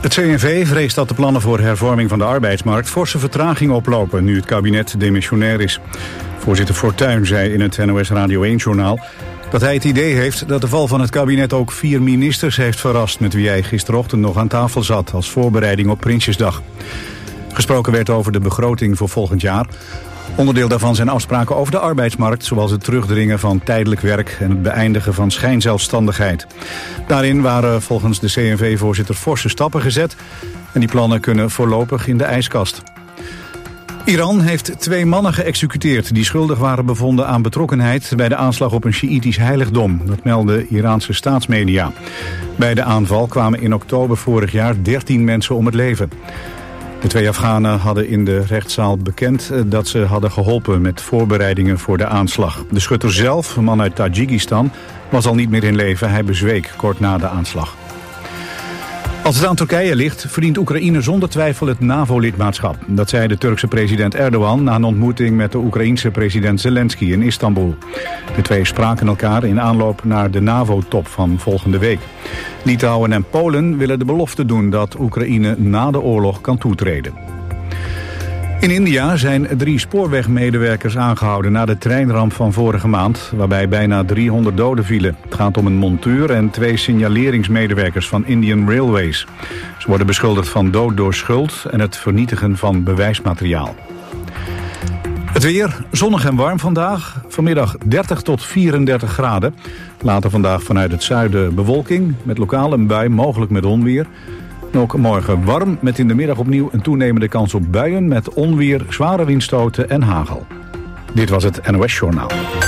Het CNV vreest dat de plannen voor hervorming van de arbeidsmarkt forse vertraging oplopen nu het kabinet demissionair is. Voorzitter Fortuyn zei in het NOS Radio 1-journaal dat hij het idee heeft dat de val van het kabinet ook 4 ministers heeft verrast met wie hij gisterochtend nog aan tafel zat als voorbereiding op Prinsjesdag. Gesproken werd over de begroting voor volgend jaar. Onderdeel daarvan zijn afspraken over de arbeidsmarkt, zoals het terugdringen van tijdelijk werk en het beëindigen van schijnzelfstandigheid. Daarin waren volgens de CNV-voorzitter forse stappen gezet en die plannen kunnen voorlopig in de ijskast. Iran heeft 2 mannen geëxecuteerd die schuldig waren bevonden aan betrokkenheid bij de aanslag op een Sjiïtisch heiligdom. Dat melden Iraanse staatsmedia. Bij de aanval kwamen in oktober vorig jaar 13 mensen om het leven. De 2 Afghanen hadden in de rechtszaal bekend dat ze hadden geholpen met voorbereidingen voor de aanslag. De schutter zelf, een man uit Tajikistan, was al niet meer in leven. Hij bezweek kort na de aanslag. Als het aan Turkije ligt, verdient Oekraïne zonder twijfel het NAVO-lidmaatschap. Dat zei de Turkse president Erdogan na een ontmoeting met de Oekraïense president Zelensky in Istanbul. De twee spraken elkaar in aanloop naar de NAVO-top van volgende week. Litouwen en Polen willen de belofte doen dat Oekraïne na de oorlog kan toetreden. In India zijn 3 spoorwegmedewerkers aangehouden na de treinramp van vorige maand, waarbij bijna 300 doden vielen. Het gaat om een monteur en 2 signaleringsmedewerkers van Indian Railways. Ze worden beschuldigd van dood door schuld en het vernietigen van bewijsmateriaal. Het weer, zonnig en warm vandaag. Vanmiddag 30 tot 34 graden. Later vandaag vanuit het zuiden bewolking, met lokaal een bui, mogelijk met onweer. Ook morgen warm, met in de middag opnieuw een toenemende kans op buien met onweer, zware windstoten en hagel. Dit was het NOS Journaal.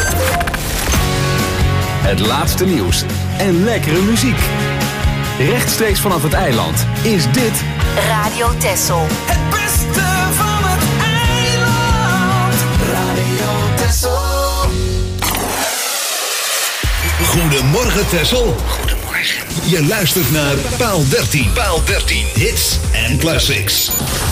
Het laatste nieuws en lekkere muziek. Rechtstreeks vanaf het eiland is dit Radio Texel. Het beste van het eiland. Radio Texel. Goedemorgen Texel. Je luistert naar Paal 13. Paal 13. Hits en classics.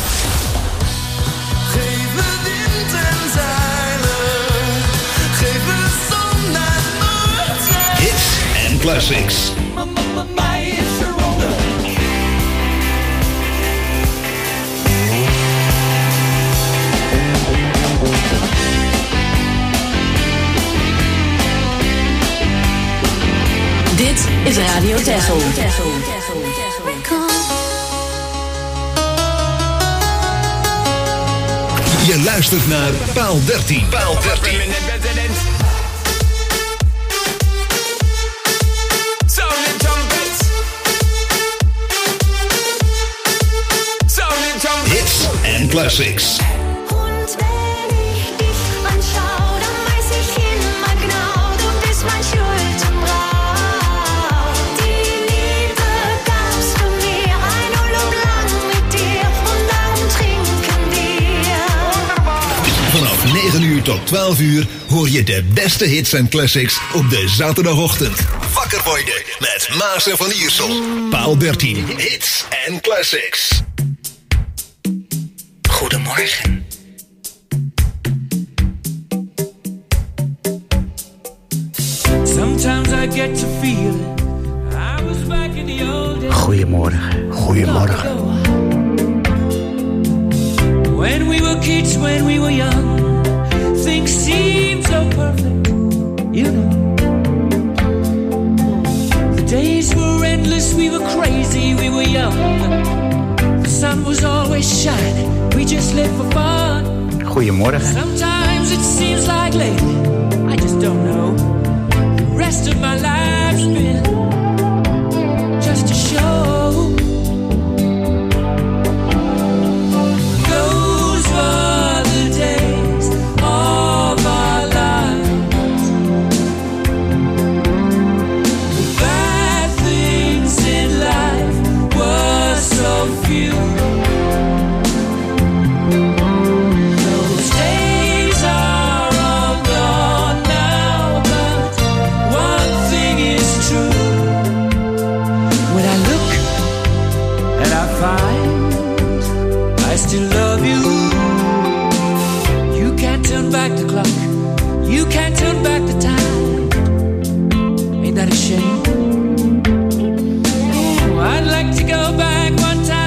Geef me wind en zeilen. Geef me zon en noord. Hits en classics. Mij is verbonden. Dit is Radio Texel. Je luistert naar Paal 13. Paal 13. Hits en classics. Vanaf 9 uur tot 12 uur hoor je de beste hits en classics op de zaterdagochtend. Wakker worden met Maas en Van Iersel. Paal 13. Hits en classics. Goedemorgen. Sometimes I get to feel I was back in the old days. Goedemorgen. Goedemorgen. When we were kids, when we were young, things seemed so perfect, you know. The days were endless, we were crazy, we were young. The sun was always shining, we just lived for fun. Goedemorgen. Sometimes it seems like lately, I just don't know. The rest of my life's been just a show. You can't turn back the time. Ain't that a shame? Oh, I'd like to go back one time.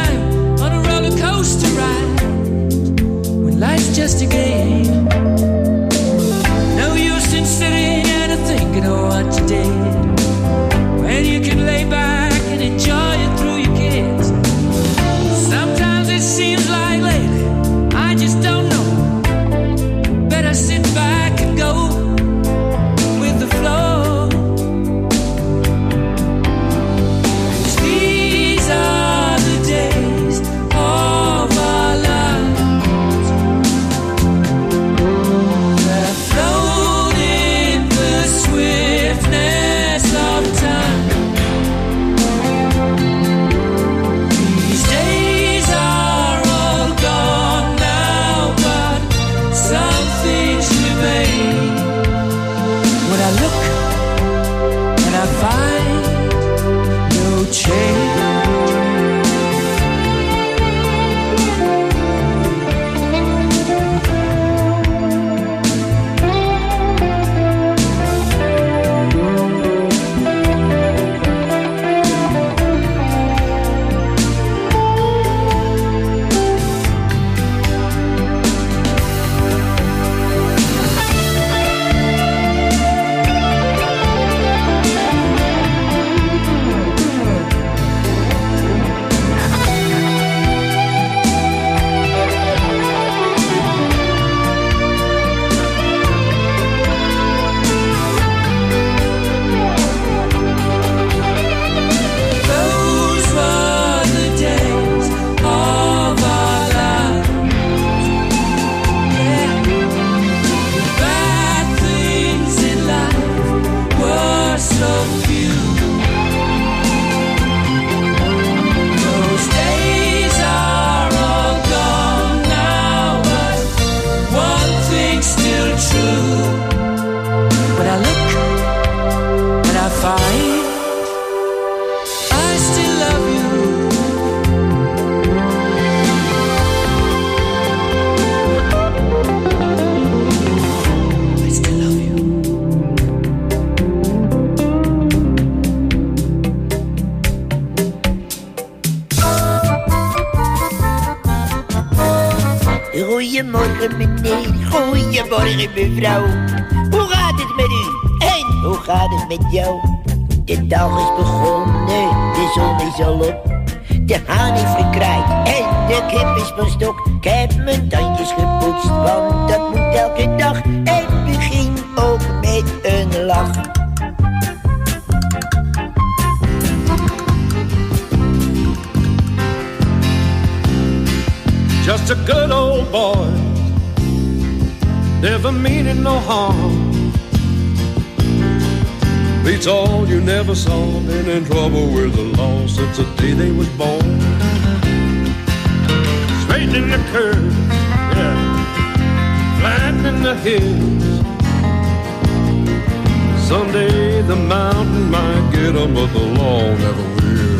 Goedemorgen meneer, goedemorgen mevrouw. Hoe gaat het met u? En hoe gaat het met jou? De dag is begonnen, de zon is al op. De haan is gekraaid en de kip is van stok. Ik heb mijn tandjes gepoetst, want dat moet elke dag. En begin ook met een lach. Just a good old boy, never meaning no harm. Beats all you never saw, been in trouble with the law since the day they was born. Straight in the curve, yeah, flat in the hills. Someday the mountain might get 'em, but the law never will.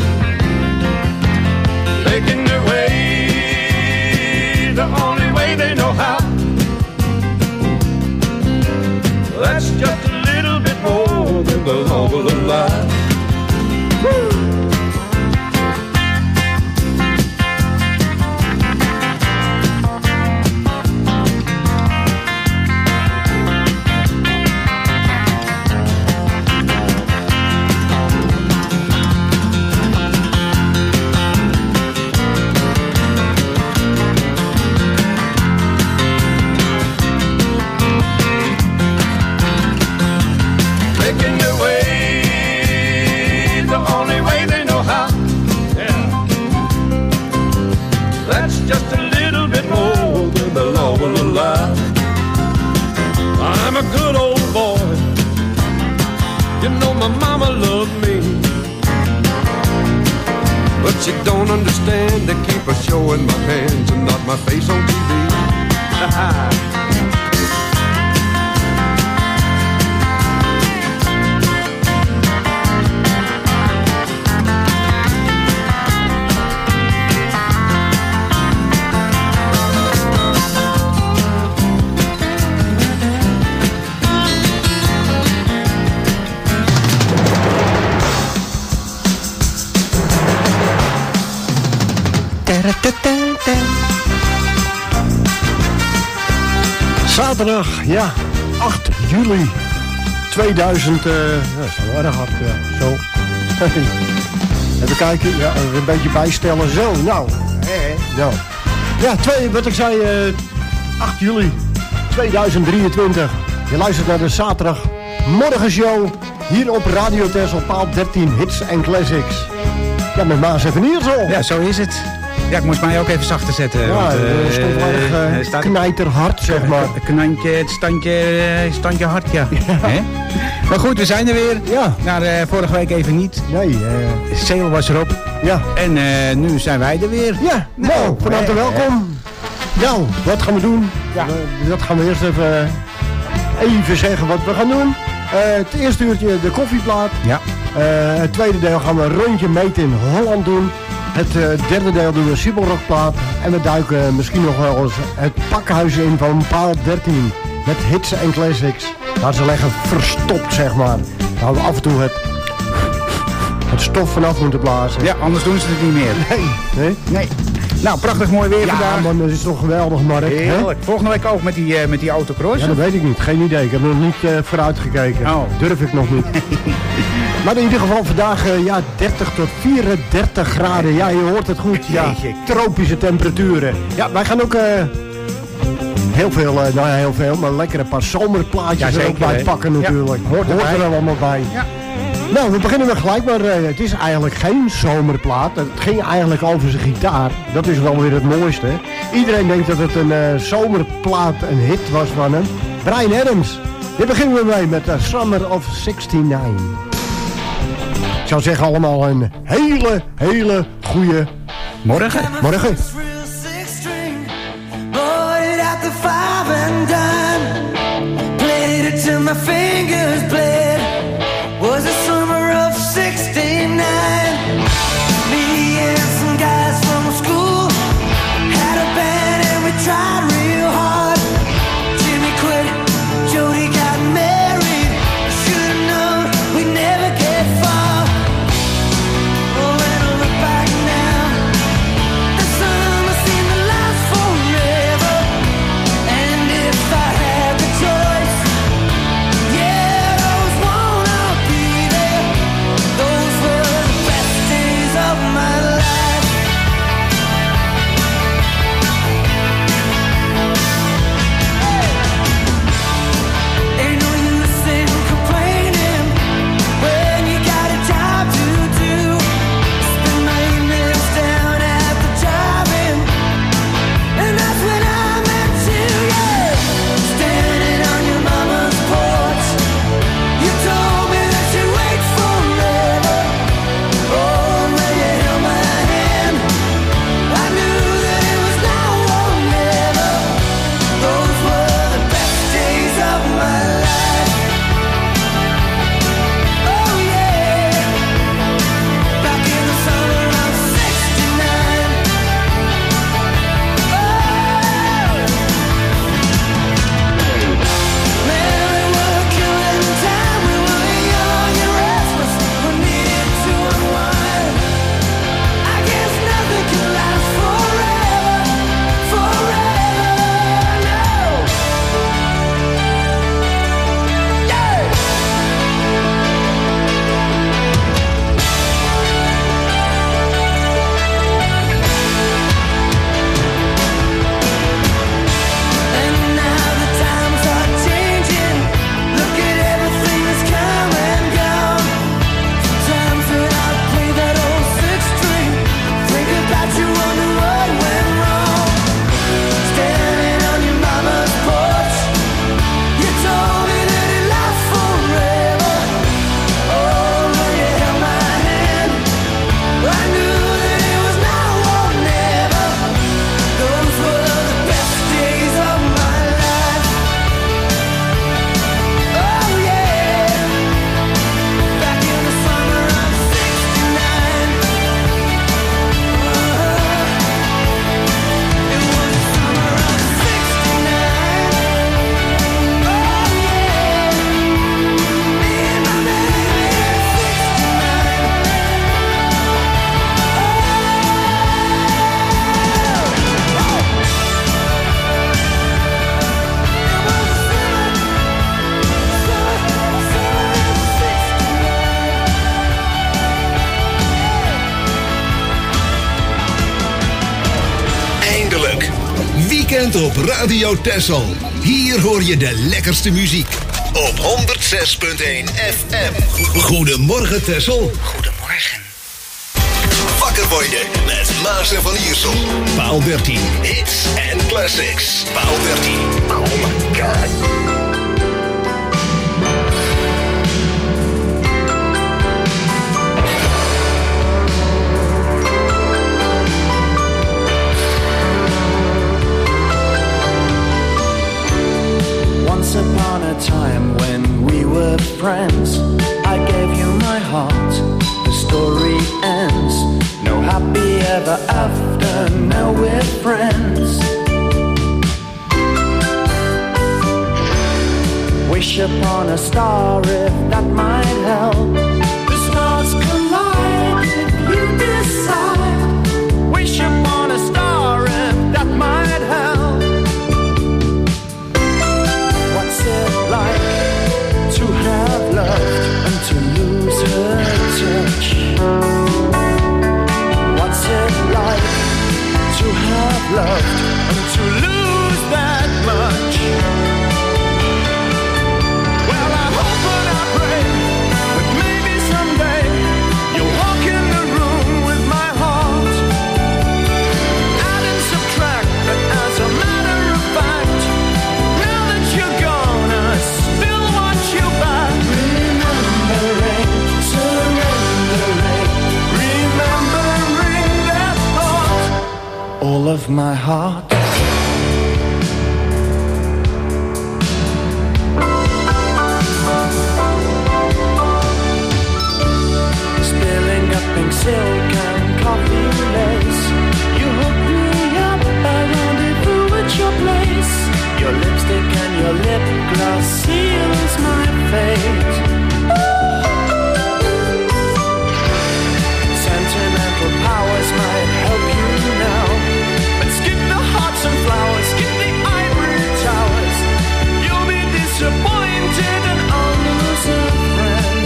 Making their way the only way they know how. That's just a little bit more than the law will allow. Woo! I'm a good old boy. You know my mama loved me, but she don't understand. They keep her showing my hands and not my face on TV. Zaterdag, ja, 8 juli 2000, dat is wel erg hard, ja, zo. Even kijken, ja, een beetje bijstellen, zo, nou. Ja, wat ik zei, 8 juli 2023. Je luistert naar de zaterdagmorgenshow hier op Radio Texel, paal 13, hits en classics. Ja, met Maas en Van Iersel. Ja, zo is het. Ja, ik moest mij ook even zachter zetten. Ja, want, dat stond wel erg knijterhard, zeg maar. Het standje hard, ja. Hè? Maar goed, we zijn er weer. Ja. Na vorige week even niet. Nee. Sale was erop. Ja. En nu zijn wij er weer. Ja, nou, van harte welkom. Nou, wat gaan we doen? Ja. Dat gaan we eerst even zeggen wat we gaan doen. Het eerste uurtje de koffieplaat. Ja. Het tweede deel gaan we een rondje meten in Holland doen. Het derde deel doen we een Siebelrockplaat. En we duiken misschien nog wel eens het pakhuis in van paal 13. Met hits en classics. Daar ze leggen verstopt, zeg maar. Daar we af en toe het stof vanaf moeten blazen. Ja, anders doen ze het niet meer. Nee. Nou, prachtig mooi weer vandaag. Ja, man, dat is toch geweldig, Mark. Heerlijk. Volgende week ook met die autocross? Ja, dat weet ik niet. Geen idee. Ik heb nog niet vooruit gekeken. Oh. Durf ik nog niet. Maar in ieder geval vandaag 30 tot 34 graden. Ja, je hoort het goed. Ja, tropische temperaturen. Ja, wij gaan ook heel veel, maar lekker een paar zomerplaatjes er ook bij pakken natuurlijk. Ja, hoort er allemaal bij. Ja. Nou, we beginnen weer gelijk, maar het is eigenlijk geen zomerplaat. Het ging eigenlijk over zijn gitaar. Dat is wel weer het mooiste. Iedereen denkt dat het een zomerplaat, een hit was van hem. Bryan Adams. Hier beginnen we mee met Summer of '69. Ik zou zeggen allemaal een hele goede morgen. Was the summer of '69. Me and some guys from school had a band and we tried real hard. Jimmy quit, Jody got married. Should've known we'd never get far. Oh, when I look back now, the summer seemed to last forever. weekend op Radio Texel. Hier hoor je de lekkerste muziek. Op 106.1 FM. Goedemorgen Texel. Goedemorgen. Wakker worden met Maas en Van Iersel. Paal 13. Hits en classics. Paal 13. Oh my god. Once upon a time when we were friends, I gave you my heart, the story ends. No happy ever after, now we're friends. Wish upon a star if that might help. The stars collide if you decide. Wish upon a star if that might help. What's it like to have loved and to lose her touch? What's it like to have loved and to lose that much? Well, I hope and I pray that maybe someday you'll walk in the room with my heart. Add and subtract, but as a matter of fact, now that you're gone, I still want you back. Remembering, surrendering, remembering that thought. All of my heart. Spilling up pink silk and coffee lace. You hook me up, I rendezvous at your place. Your lipstick and your lip gloss seals my fate. Sentimental powers might help you now, but skip the hearts and flowers, skip the ivory towers. You'll be disappointed and I'll lose a friend.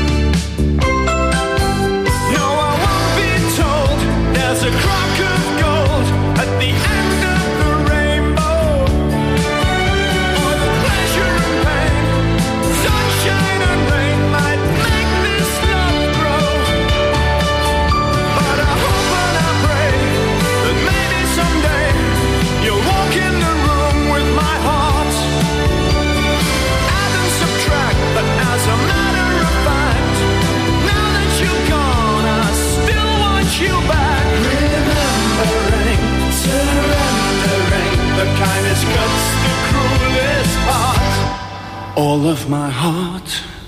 No, I won't be told there's a crock of gold at the end of the rainbow. Or the pleasure and pain, sunshine and rain might make this love grow. But I hope and I pray that maybe someday you'll walk in the room with my heart. Add and subtract, but as a matter of fact, now that you're gone, I still want you back. Remembering, surrendering, the kindest cuts the cruelest heart. All of my heart.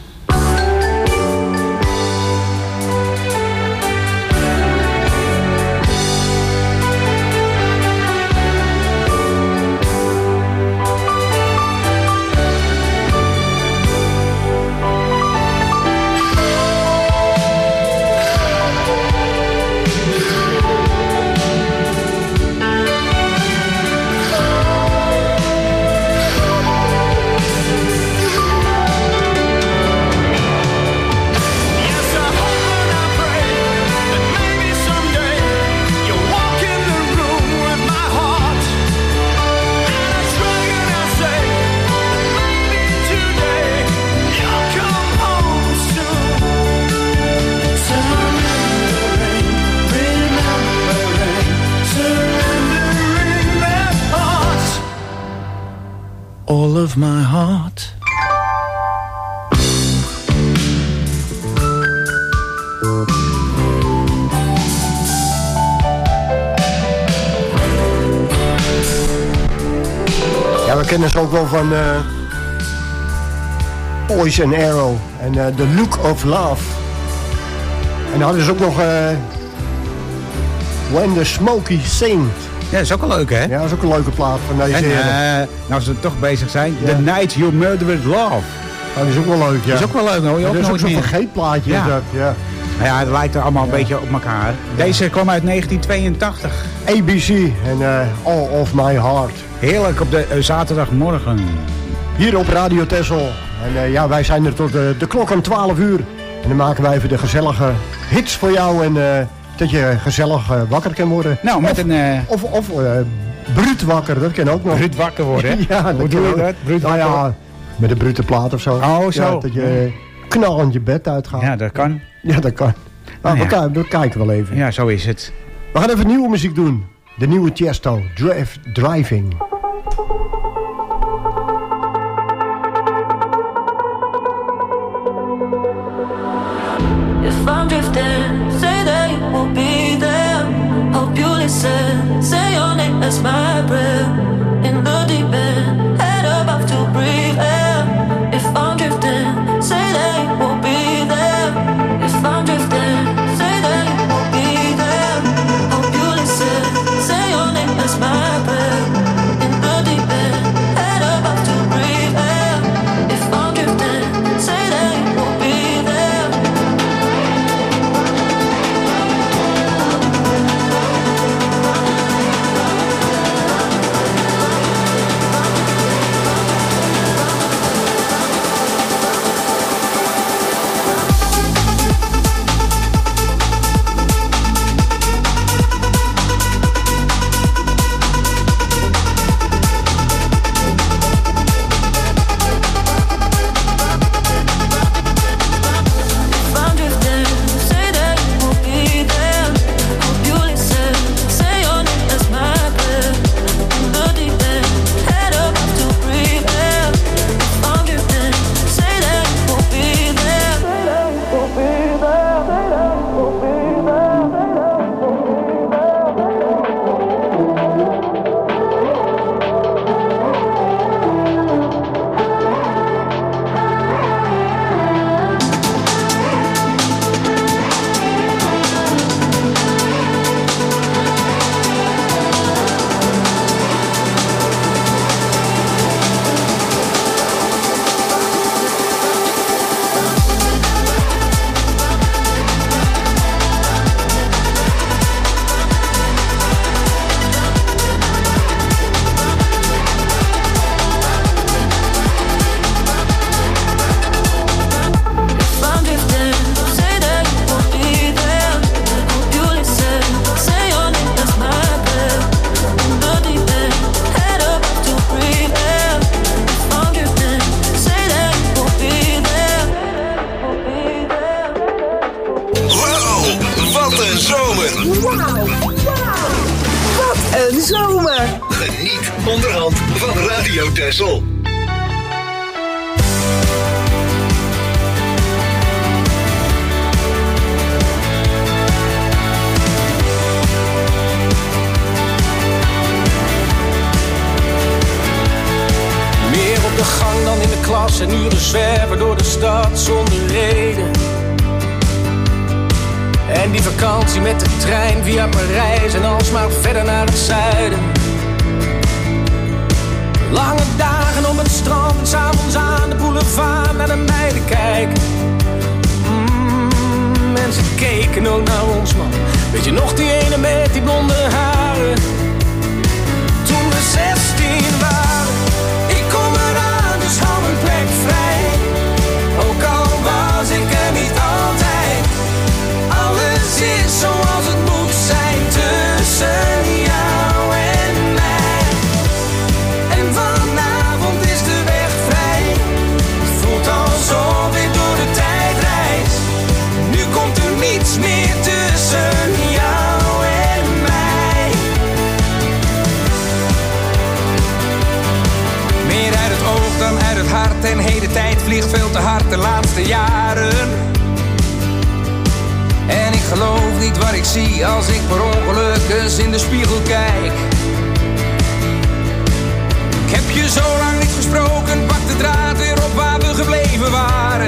Yes, I hope and I pray that maybe someday you'll walk in the room with my heart. And I shrug and I say that maybe today you'll come home soon. Surrendering, remembering, surrendering that heart. All of my heart. Ja, we kennen ze ook wel van Poison Arrow en The Look of Love. En dan hadden ze ook nog When the Smoky Sings. Ja, dat is ook wel leuk, hè? Ja, dat is ook een leuke plaat van deze heren. Nou, ze toch bezig zijn. Ja. The Night You Murdered Love. Oh, dat is ook wel leuk, ja. Dat is ook wel leuk, hoor. Je Dat ook is ook nooit zo'n meer. vergeetplaatje. Ja. Dat, ja. Nou ja, het lijkt er allemaal een beetje op elkaar. Deze kwam uit 1982. ABC en All of My Heart. Heerlijk op de zaterdagmorgen. Hier op Radio Texel. En ja, wij zijn er tot de klok om 12 uur. En dan maken wij even de gezellige hits voor jou. En dat je gezellig wakker kan worden. Nou, met Of bruut wakker, dat kan ook nog. Bruut wakker worden, hè? Ja, hoe doe je dat? Bruut nou ja, met een brute plaat of zo. Oh, zo. Ja, dat je knallend je bed uitgaat. Ja, dat kan. Ja, dat kan. Nou, we kijken wel even. Ja, zo is het. We gaan even nieuwe muziek doen. De nieuwe Tiesto, Driving. If I'm drifting, say that you will be there. Hope you listen, say your name as my breath. In the deep end, head above to breathe air. If I'm drifting, say that you will be there. If I'm drifting, say that you will be there. Hope you listen, say your name as my breath. In the deep end, head above to breathe air. If I'm drifting, say that you will be there. Geniet onderhand van Radio Texel. Meer op de gang dan in de klas en uren zwerven door de stad zonder reden. En die vakantie met de trein via Parijs en alsmaar verder naar het zuiden. Lange dagen op het strand en 's avonds aan de boulevard naar de meiden kijken. Mensen keken ook naar ons, man. Weet je nog die ene met die blonde haren? Toen we 16 waren. Ik kom eraan, dus hou mijn plek vrij. Ook al was ik er niet altijd. Alles is zoals het moet zijn tussen jou en mij. En vanavond is de weg vrij. Het voelt alsof ik door de tijd reis. Nu komt er niets meer tussen jou en mij. Meer uit het oog dan uit het hart. En heden tijd vliegt veel te hard de laatste jaren. En ik geloof niet wat ik zie als ik per ongeluk eens in de spiegel kijk. Ik heb je zo lang niet gesproken, pak de draad weer op waar we gebleven waren.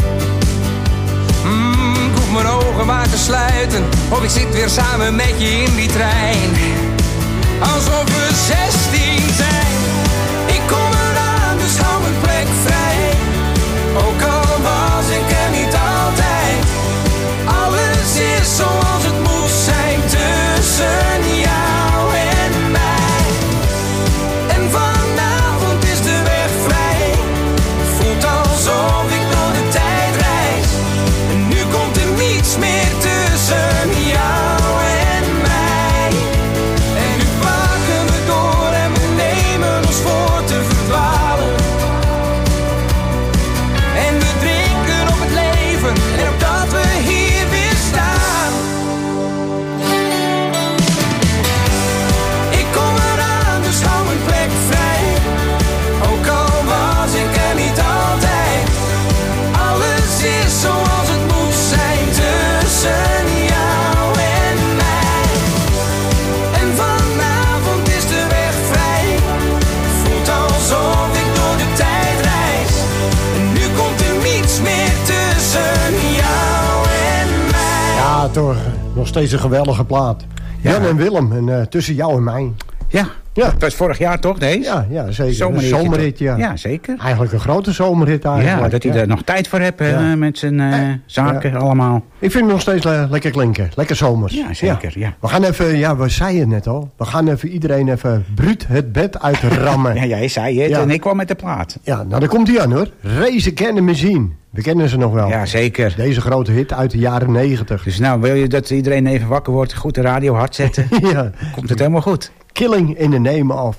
Ik hoef mijn ogen maar te sluiten, of ik zit weer samen met je in die trein. Alsof we 16 zijn. Ik kom eraan, dus hou mijn plek vrij. Ook al was ik er niet altijd. Alles is zoals het moet zijn tussen jou en mij. En vanavond is de weg vrij. Voelt alsof ik door de tijd reis. En nu komt er niets meer tussen jou toch nog steeds een geweldige plaat. Ja. Jan en Willem, en tussen jou en mij. Ja, dat was vorig jaar toch, deze? Ja, zeker. Zomerhit, ja. Ja, zeker. Eigenlijk een grote zomerhit eigenlijk. Ja, dat hij er nog tijd voor heeft met zijn zaken allemaal. Ik vind hem nog steeds lekker klinken. Lekker zomers. Ja, zeker, ja. We gaan even, we zeiden het net al. We gaan even iedereen even bruut het bed uitrammen. Ja, jij zei het en ik kwam met de plaat. Ja, nou daar komt hij aan hoor. Race Against the Machine. We kennen ze nog wel. Ja, zeker. Deze grote hit uit de jaren 90. Dus nou, wil je dat iedereen even wakker wordt, goed de radio hard zetten? Ja. Komt het helemaal goed. Killing in the Name of.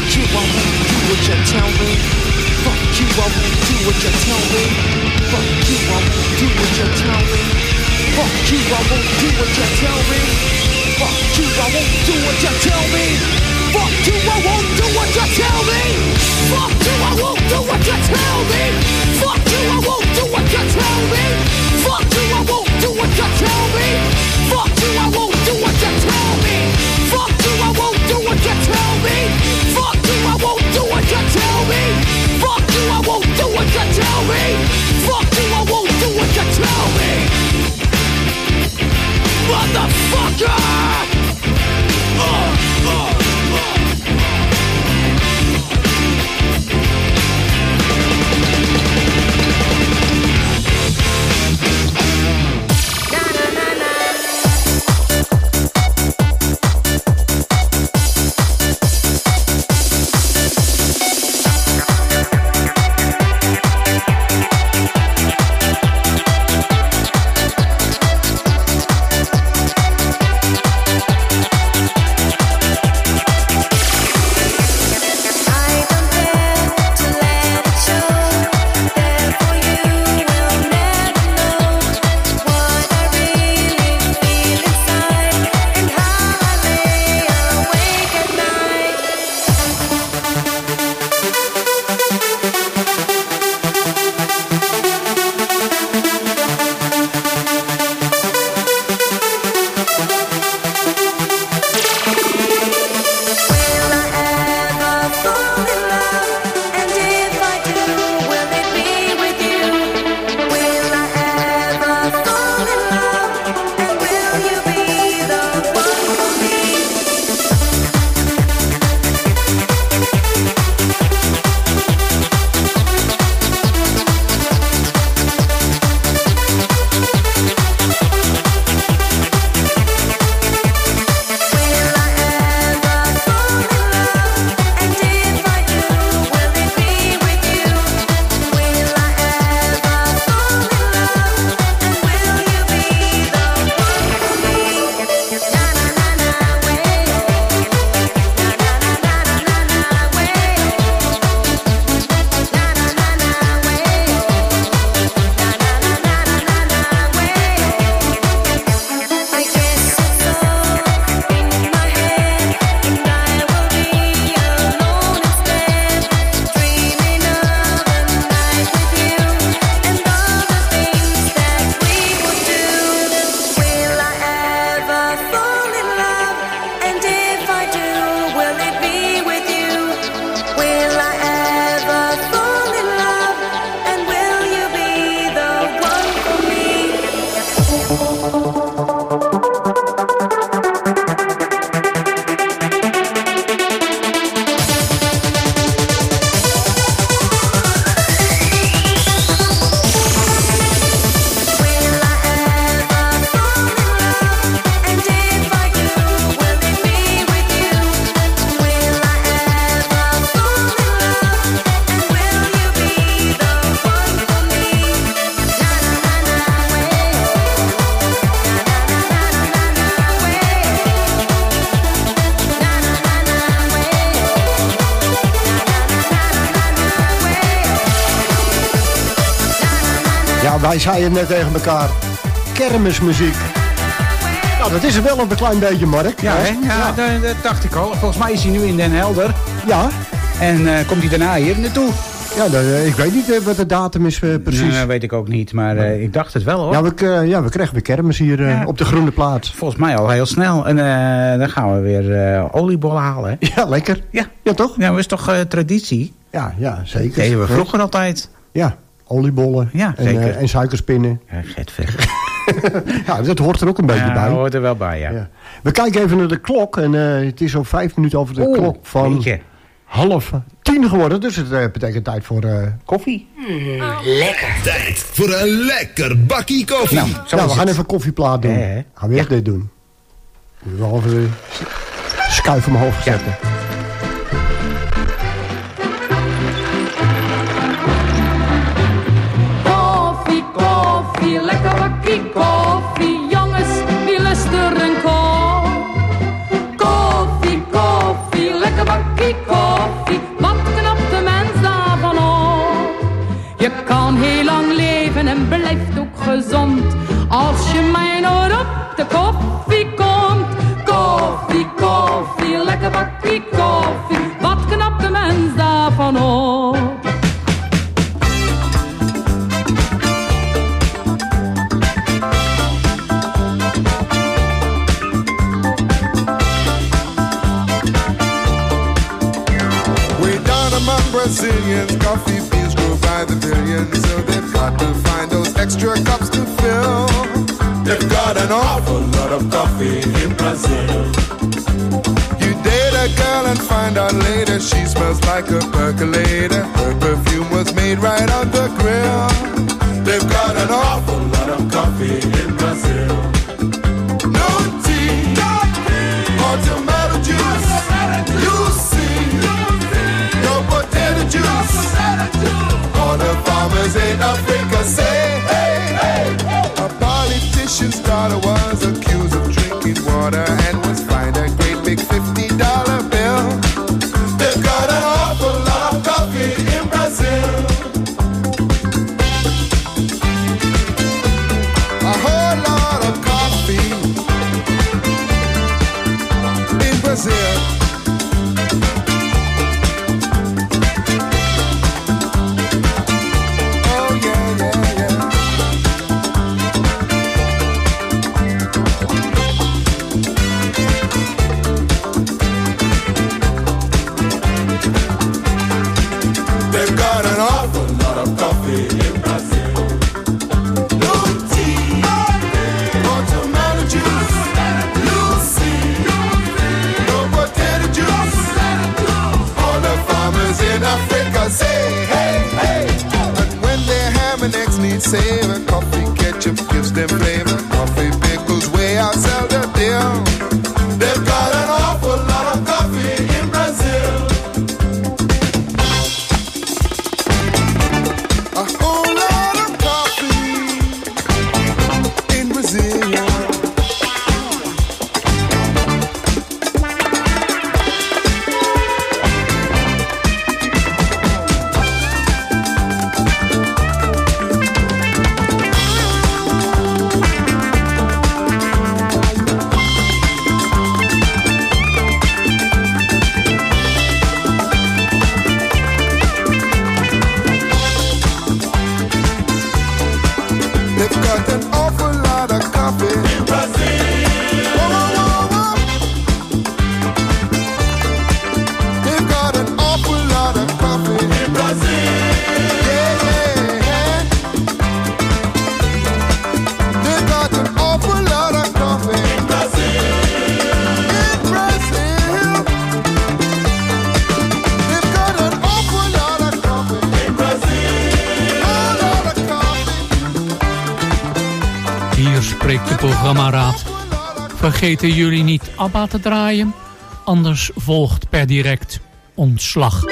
what you tell me. Fuck you, I won't do what you tell me. Fuck I won't do what you tell me. Fuck you, I won't do what you tell me. Fuck you, I won't do what you tell me. Fuck you, I won't do what you tell me. Fuck you, I won't do what you tell me. Fuck you, I won't do what you tell me. Fuck you, I won't do what you tell me. Fuck you, I won't do what you tell me. Fuck you, I won't do what you tell me. Fuck you, I won't do what you tell me. Fuck you, I won't do what you tell me. Motherfucker! Wij zeiden net tegen elkaar, kermismuziek. Nou, dat is er wel een klein beetje, Mark. Ja, hè? Ja. Dat dacht ik al. Volgens mij is hij nu in Den Helder. Ja. En komt hij daarna hier naartoe. Ja, ik weet niet wat de datum is precies. Nee, dat weet ik ook niet, maar ik dacht het wel, hoor. Ja, we krijgen weer kermis hier op de Groene Plaats. Volgens mij al heel snel. En dan gaan we weer oliebollen halen, hè? Ja, lekker. Ja, toch? Ja, dat is toch traditie? Ja, zeker. Dat deden we vroeger altijd. Ja. Oliebollen en suikerspinnen. Ja, getver. Ja, dat hoort er ook een beetje bij. Dat hoort er wel bij, ja. We kijken even naar de klok. En het is zo 5 minuten over de klok van 9:30 geworden. Dus het betekent tijd voor koffie. Lekker. Tijd voor een lekker bakkie koffie. Nou, we gaan even een koffieplaat doen. Gaan we echt dit doen. Ik wil even de schuif omhoog zetten. Lekker bakkie koffie, jongens, wie lust er een kop? Koffie, koffie, lekker bakkie koffie, wat knapt de mens daarvan op? Je kan heel lang leven en blijft ook gezond, als je mij nooit op de koffie komt. Koffie, koffie, lekker bakkie koffie. Wat knapt de mens daarvan op? Brazilians, coffee beans grow by the billions, so they've got to find those extra cups to fill. They've got an awful lot of coffee in Brazil. You date a girl and find out later she smells like a percolator. Her perfume was made right on the grill. They've got an awful lot of coffee in Brazil. No tea, or tomato juice. You see, no potato juice. All the farmers in Africa say, hey, hey. A politician's daughter was accused of drinking water and was fined a great big $50 bill. They've got an awful lot of coffee in Brazil. A whole lot of coffee in Brazil. Savor, coffee ketchup gives them flavor. Coffee pickles way outsell the deal. They've got an awful lot of coffee in Brazil. A whole lot of coffee in Brazil. Programmaraad. Vergeten jullie niet ABBA te draaien? Anders volgt per direct ontslag.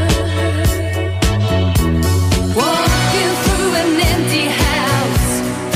Walking through an empty house.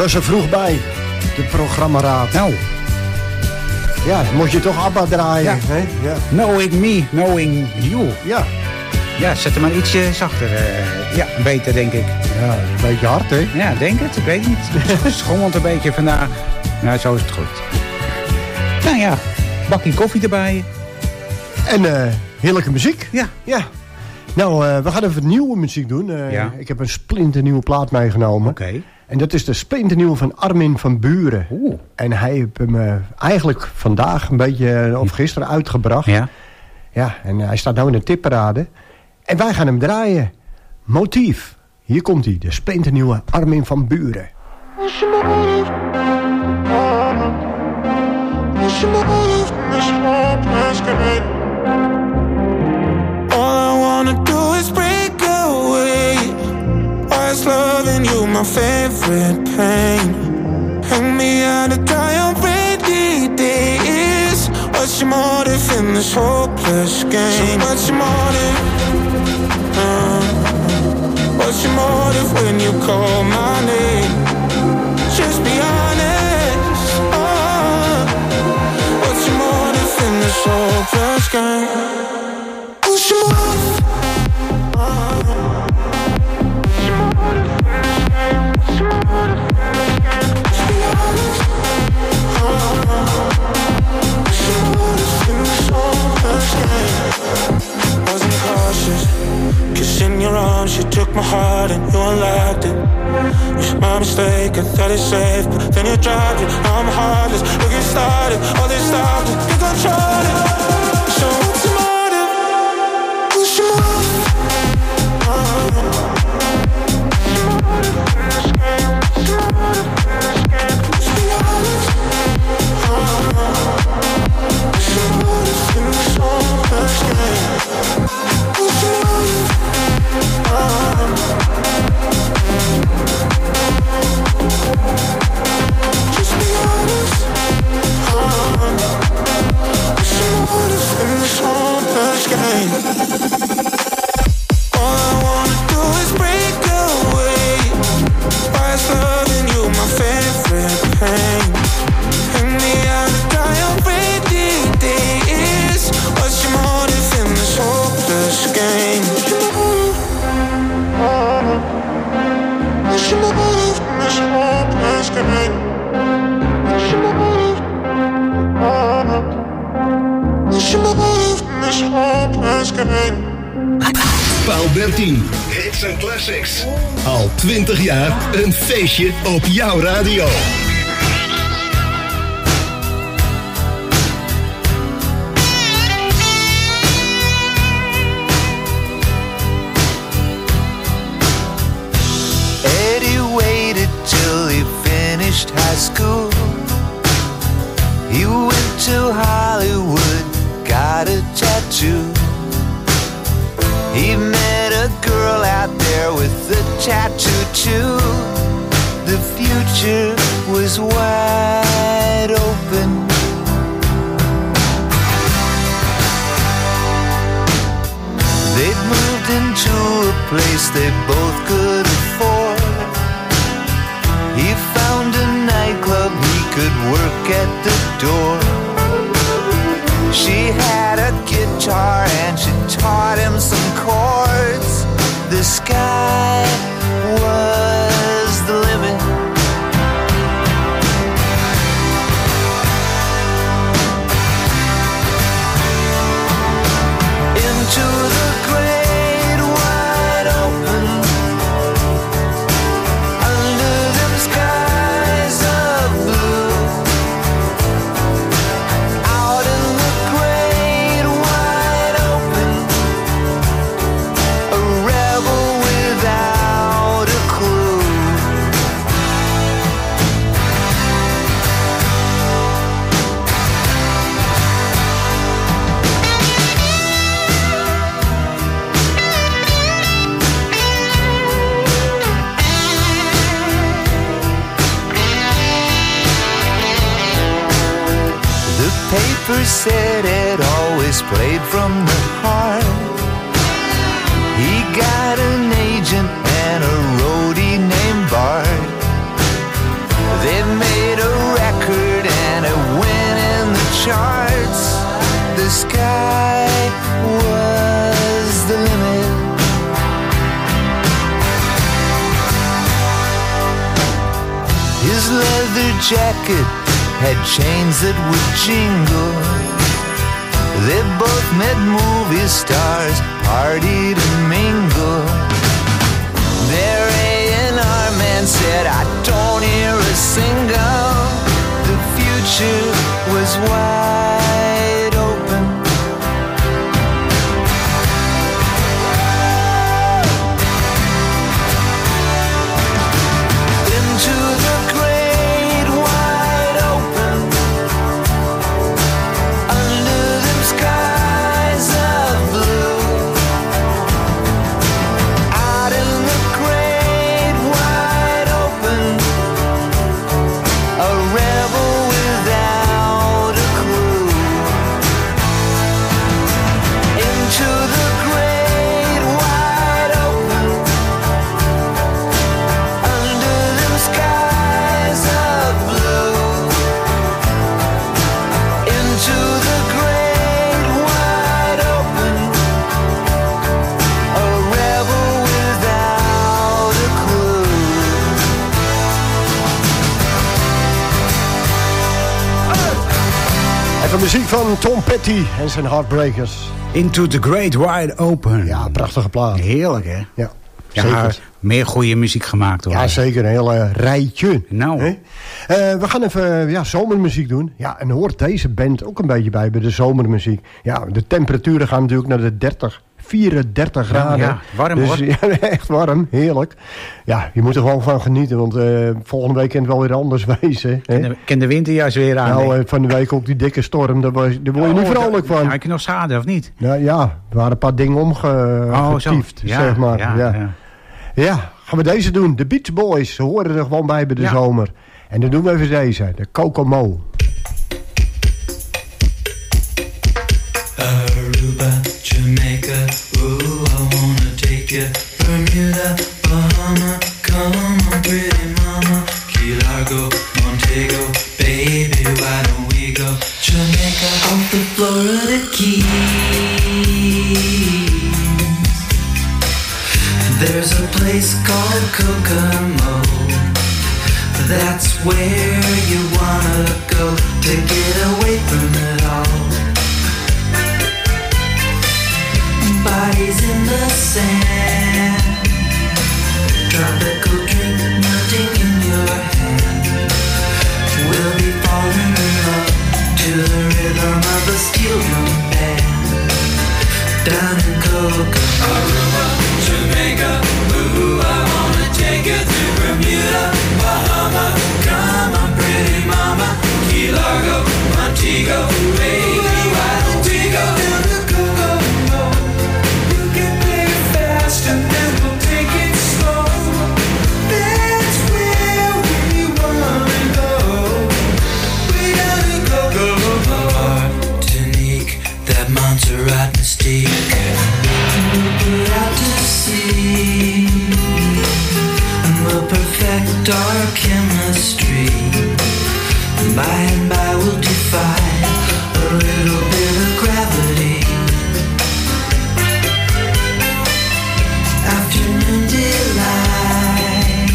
was er vroeg bij, de programmaraad. Nou. Ja, moest je toch ABBA draaien. Ja. Hè? Ja. Knowing me, knowing you. Ja. Ja, zet hem maar ietsje zachter. Ja, beter denk ik. Ja, een beetje hard, hè? Ja, denk het. Ik weet het niet. Het schommelt een beetje vandaag. Nou, zo is het goed. Nou ja, bakje koffie erbij. En heerlijke muziek. Ja. Ja. Nou, we gaan even nieuwe muziek doen. Ja. Ik heb een splinternieuwe plaat meegenomen. Oké. En dat is de splinternieuwe van Armin van Buuren. Oeh. En hij heeft hem eigenlijk vandaag een beetje, of gisteren, uitgebracht. Ja. Ja, en hij staat nou in de tipparade. En wij gaan hem draaien. Motief. Hier komt hij, de splinternieuwe Armin van Buuren. All I wanna do is break away. Why is loving you my favorite pain? Hang me out to dry on rainy days. What's your motive in this hopeless game? So what's your motive? What's your motive when you call my name? Just be honest. What's your motive in this hopeless game? What's your motive? Wasn't cautious, 'cause in your arms you took my heart and you unlocked it. It was my mistake, I thought it's safe, but then you dropped it. Now I'm heartless, look it started, all this stopped it, you controlled it. So what's your motive? What's your motive? Paal 13, hits en classics. Al 20 jaar een feestje op jouw radio. Eddie waited till he finished high school. He went to Hollywood, got a tattoo. He met a girl out there with a tattoo too. The future was wide open. They'd moved into a place they both could afford. He found a nightclub he could work at the door. She had a guitar and she taught him some chords. The sky was the limit. Into the great wide open, under them skies of blue. Out in the great wide open, a rebel without a clue. The paper said it always played from the heart. He got an agent and a roadie named Bart. jacket had chains that would jingle. They both met movie stars, partied and mingled. Their A&R man said, I don't hear a single. The future was wide open. Into the great wide open, under them skies of blue. Out in the great wide open, a rebel without a clue. Into the great wide open, under them skies of blue. Into the great wide open, a rebel without a clue. Even muziek van Tom Petty en zijn Heartbreakers. Into the Great Wide Open. Ja, prachtige plaat. Heerlijk, hè? Ja, Ja, zeker. meer goede muziek gemaakt, hoor. Ja, zeker. Een heel rijtje. Nou. We gaan even zomermuziek doen. Ja, en hoort deze band ook een beetje bij de zomermuziek. Ja, de temperaturen gaan natuurlijk naar de 34 graden. Ja, warm, dus, hoor. Ja, echt warm. Heerlijk. Ja, je moet er gewoon van genieten. Want volgende week kan het wel weer anders wezen. Ken de winterjas weer aan. Nou, van de week ook die dikke storm. Daar word je niet vrolijk van. Heb je nog schade, of niet? Ja, er waren een paar dingen omgetiefd, Ja, zeg maar. ja. Ja, gaan we deze doen. De Beach Boys, ze horen er gewoon bij de zomer. En dan doen we even deze, de Kokomo. Aruba, Jamaica, ooh, I wanna take you. Bermuda, Bahama, come on, pretty mama. Key Largo, Montego, baby, why don't we go? Jamaica, off the Florida Keys. There's a place called Kokomo. That's where you wanna go to get away from it all. Bodies in the sand, tropical drink melting in your hand. We'll be falling in love to the rhythm of a steel drum band. Down in Kokomo, Aruba, Jamaica, ooh, I wanna take you to Bermuda, Bahama, come on, pretty mama, Key Largo, Montego, baby, why don't we go down to Kokomo? You can play it fast and then we'll take it slow. That's where we wanna go. Way down in Kokomo. Martinique, that Montserrat mystique. We'll put out to sea, and we'll perfect our chemistry. By and by we'll defy a little bit of gravity. Afternoon delight,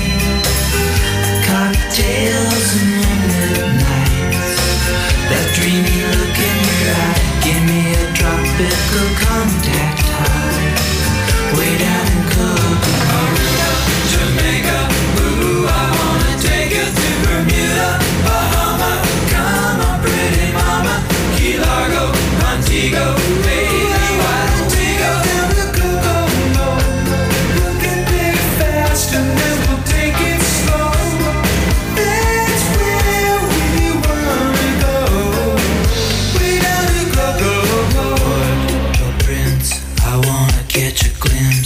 cocktails and moonlit nights. That dreamy look in your eye, give me a tropical contact high. Way down in Kokomo, Jamaica, ooh, I wanna take you to Bermuda, Bahama, come on, pretty mama, Key Largo, Montego, baby, why don't we go down to Kokomo? You can play it fast and then we'll take it slow. That's where we wanna go. Way down in Kokomo. Puerto Prince, I wanna catch a glimpse.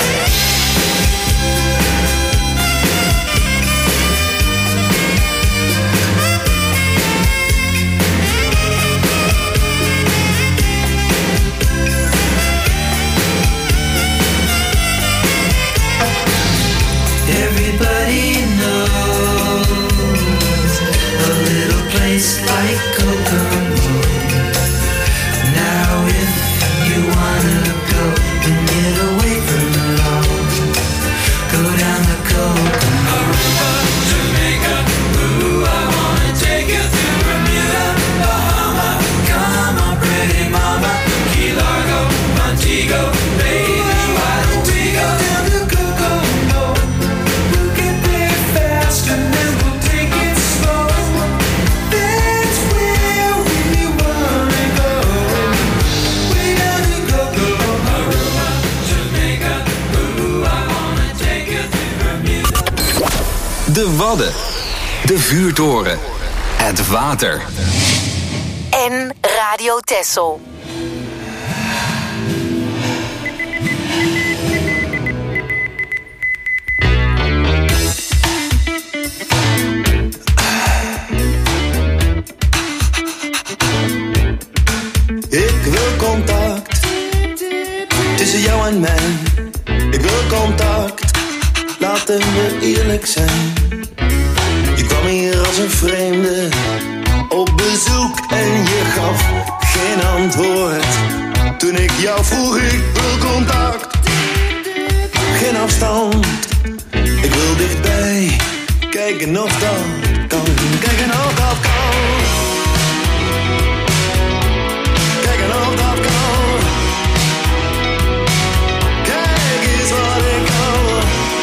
Everybody knows a little place like Kokomo. Now if you wanna go and get away Wadden. De vuurtoren. Het water. En Radio Texel. Ik wil contact tussen jou en mij. Ik wil contact, laten we eerlijk zijn. Je kwam hier als een vreemde op bezoek en je gaf geen antwoord. Toen ik jou vroeg, ik wil contact, geen afstand. Ik wil dichtbij, kijken of dat kan, kijken of dat kan. Kijken of dat kan. Kijk eens wat ik kan.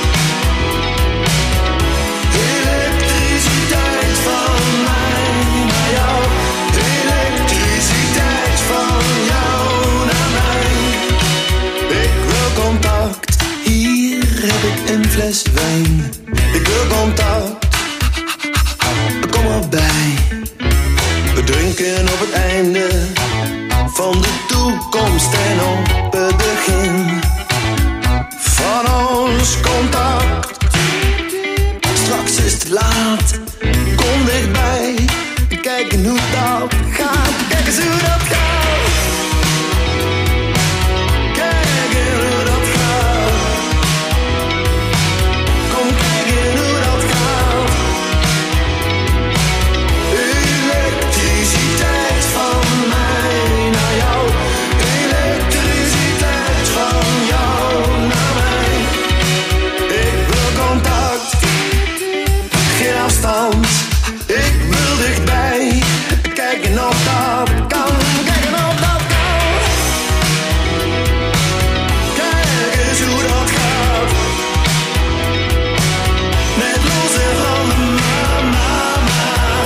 Elektriciteit van mij naar jou. Elektriciteit van jou naar mij. Ik wil contact. Hier heb ik een fles wijn. Ik wil contact. Kom erbij. We drinken op het einde van de toekomst en op het begin van ons contact. Straks is het laat, kom dichtbij, kijken hoe dat gaat, kijk eens hoe dat gaat. Kijken hoe dat gaat. Kom kijken hoe dat gaat. Elektriciteit van mij naar jou. Elektriciteit van jou naar mij. Ik wil contact, geen afstand. Ik wil dichtbij, kijken of dat kan. Kijken of dat kan. Kijk eens hoe dat gaat. Met losse handen, mama.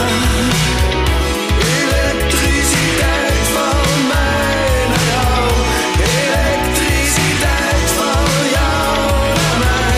Elektriciteit van mij naar jou. Elektriciteit van jou naar mij.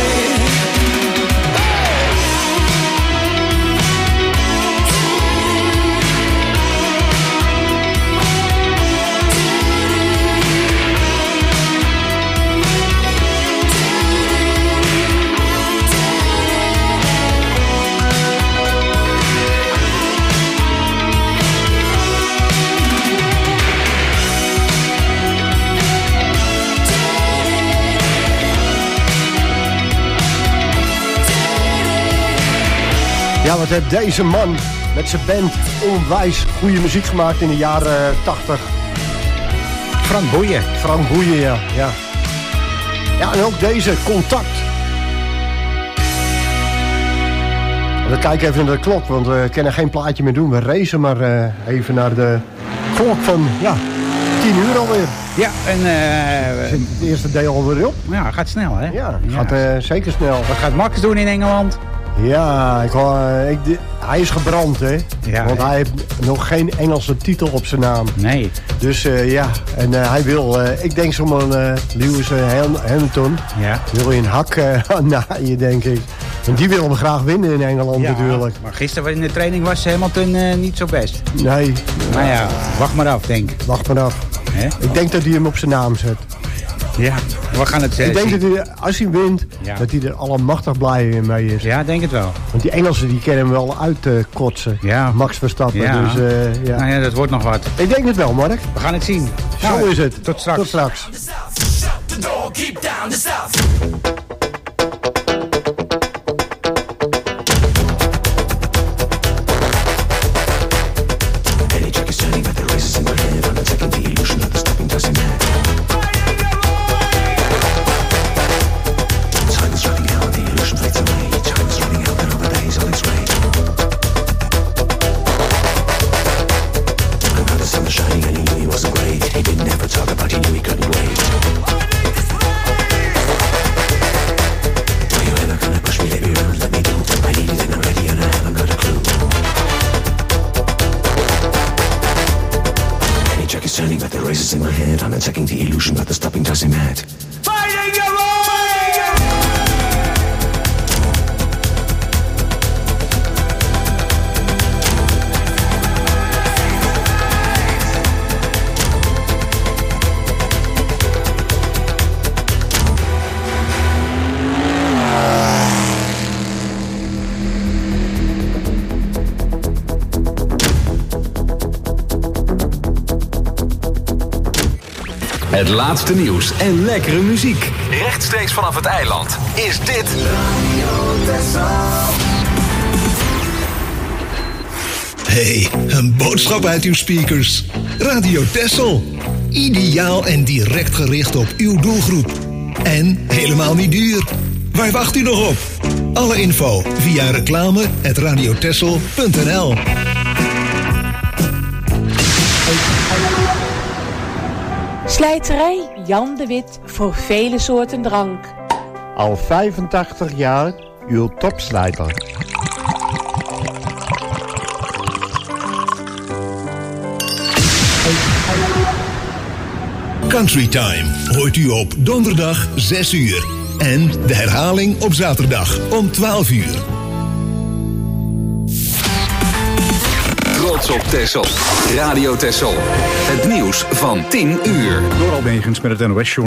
Ja, wat heeft deze man met zijn band onwijs goede muziek gemaakt in de jaren 80. Frank Boeien. Frank Boeien, ja. Ja, en ook deze, Contact. We kijken even naar de klok, want we kunnen geen plaatje meer doen. We racen maar even naar de klok van, 10 uur alweer. Ja, en... het eerste deel alweer op. Ja, gaat snel, hè? Ja, gaat zeker snel. Wat gaat Max doen in Engeland? Ja, hij is gebrand, hè? Ja, want hij heeft nog geen Engelse titel op zijn naam. Nee. Dus en hij wil, ik denk zo'n Lewis Hamilton. Ja. Wil je een hak naaien, denk ik. En die wil hem graag winnen in Engeland natuurlijk. Maar gisteren in de training was Hamilton niet zo best. Nee. Nou ja, wacht maar af, denk ik. Wacht maar af. Hè? Ik denk dat hij hem op zijn naam zet. Ja, we gaan het zien. Ik denk dat hij, als hij wint, dat hij er allemachtig blij mee is. Ja, denk het wel. Want die Engelsen die kennen hem wel uitkotsen. Max Verstappen. Ja. Dus, Nou ja, dat wordt nog wat. Ik denk het wel, Mark. We gaan het zien. Zo is het. Tot straks. Tot straks. Het laatste nieuws en lekkere muziek. Rechtstreeks vanaf het eiland is dit... Hey, een boodschap uit uw speakers. Radio Texel. Ideaal en direct gericht op uw doelgroep. En helemaal niet duur. Waar wacht u nog op? Alle info via reclame@radiotexel.nl. Slijterij Jan de Wit voor vele soorten drank. Al 85 jaar uw topslijter. Country Time hoort u op donderdag 6 uur. En de herhaling op zaterdag om 12 uur. Trots op Texel. Radio Texel. Het nieuws van 10 uur. Door Albegens met het NOS-journaal.